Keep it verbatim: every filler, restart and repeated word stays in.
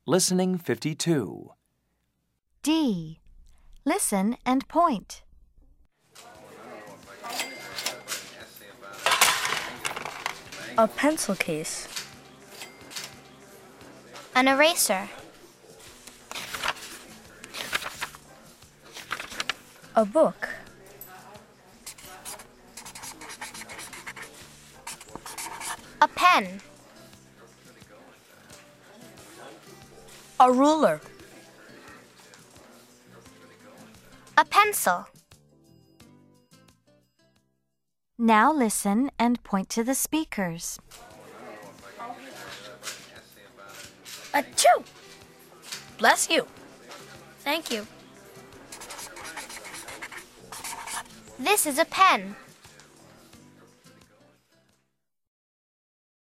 Listening fifty-two. D. Listen and point. A pencil case. An eraser. A book. A pen. A ruler. A pencil. Now listen and point to the speakers. Achoo! Bless you. Thank you. This is a pen.